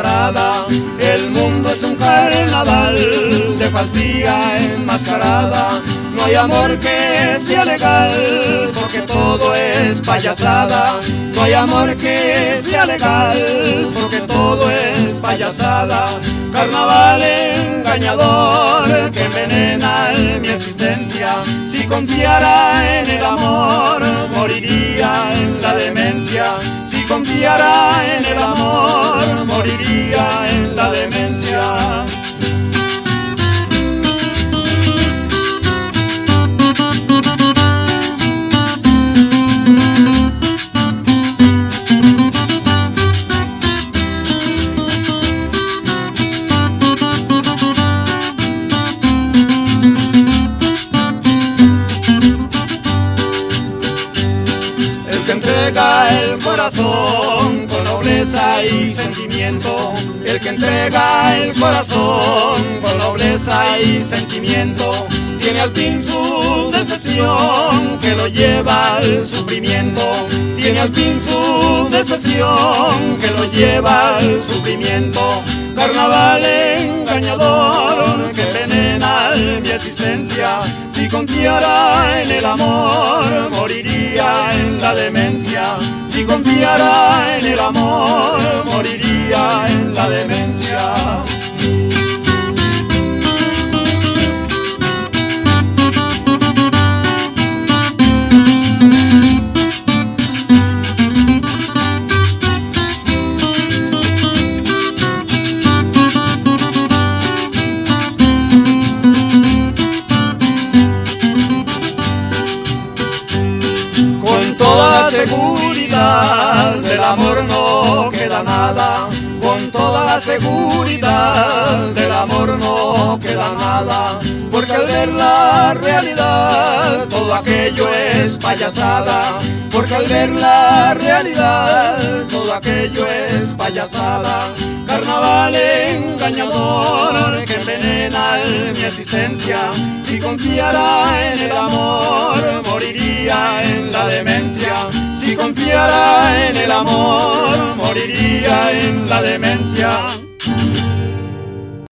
enmascarada. El mundo es un carnaval de falsía enmascarada. No hay amor que sea legal, porque todo es payasada. No hay amor que sea legal, porque todo es payasada. Carnaval engañador que envenena mi existencia. Si confiara en el amor, moriría en la demencia. Si confiara en el amor, moriría en la demencia. El corazón con nobleza y sentimiento, el que entrega el corazón con nobleza y sentimiento, tiene al fin su decepción que lo lleva al sufrimiento. Tiene al fin su decepción que lo lleva al sufrimiento. Carnaval engañador que envenena mi existencia. Si confiara en el amor, moriría en la demencia. Si confiara en el amor, moriría en la demencia. Seguridad, del amor no queda nada. Con toda la seguridad, del amor no queda nada. Porque al ver la realidad, todo aquello es payasada. Porque al ver la realidad, todo aquello es payasada. Carnaval engañador que envenena mi existencia. Si confiara en el amor, moriría en la demencia. Si confiara en el amor, moriría en la demencia.